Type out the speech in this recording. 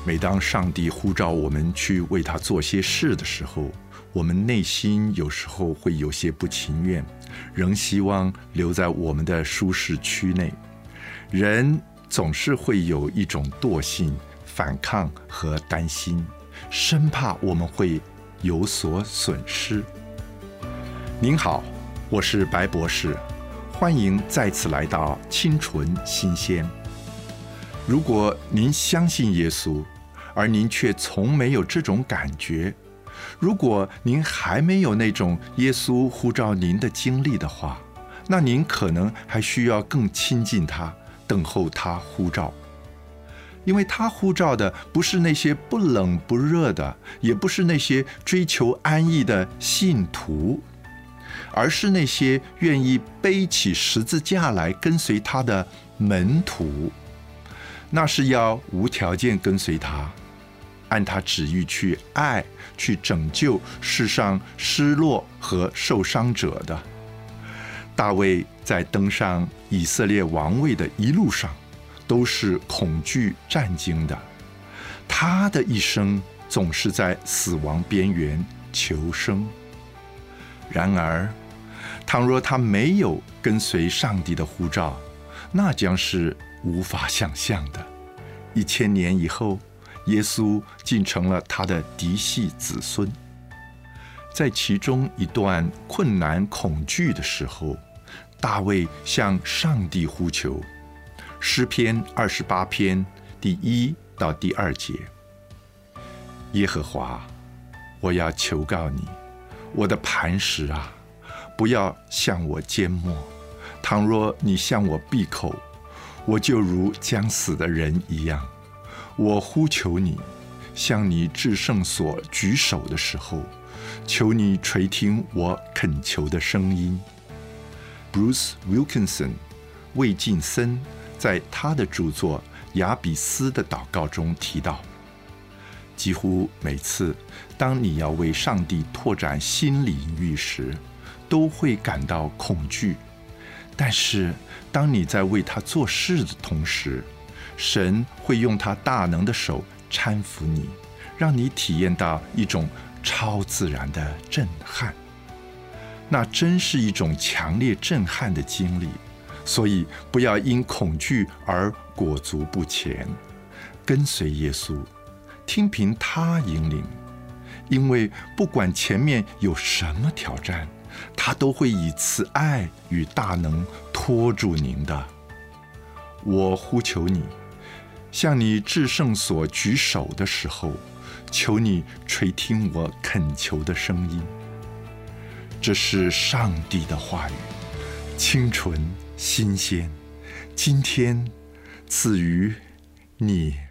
每当上帝呼召我们去为他做些事的时候，我们内心有时候会有些不情愿，仍希望留在我们的舒适区内。人总是会有一种惰性、反抗和担心，生怕我们会有所损失。您好，我是白博士，欢迎再次来到清纯新鲜。如果您相信耶稣，而您却从没有这种感觉，如果您还没有那种耶稣呼召您的经历的话，那您可能还需要更亲近他，等候他呼召。因为他呼召的不是那些不冷不热的，也不是那些追求安逸的信徒，而是那些愿意背起十字架来跟随他的门徒。那是要无条件跟随他，按他旨意去爱，去拯救世上失落和受伤者的。大卫在登上以色列王位的一路上，都是恐惧战惊的。他的一生总是在死亡边缘求生。然而，倘若他没有跟随上帝的呼召，那将是无法想象的。1000年以后，耶稣竟成了他的嫡系子孙。在其中一段困难恐惧的时候，大卫向上帝呼求。诗篇28篇第1到第2节：耶和华，我要求告你，我的磐石啊，不要向我缄默。倘若你向我闭口，我就如将死的人一样。我呼求你，向你至圣所举手的时候，求你垂听我恳求的声音。Bruce Wilkinson 魏晋森在他的著作《雅比斯的祷告》中提到，几乎每次当你要为上帝拓展新领域时，都会感到恐惧。但是当你在为他做事的同时，神会用他大能的手搀扶你，让你体验到一种超自然的震撼。那真是一种强烈震撼的经历，所以不要因恐惧而裹足不前，跟随耶稣，听凭他引领。因为不管前面有什么挑战，他都会以慈爱与大能拖住您的。我呼求你，向你至圣所举手的时候，求你垂听我恳求的声音。这是上帝的话语，清纯新鲜，今天赐予你。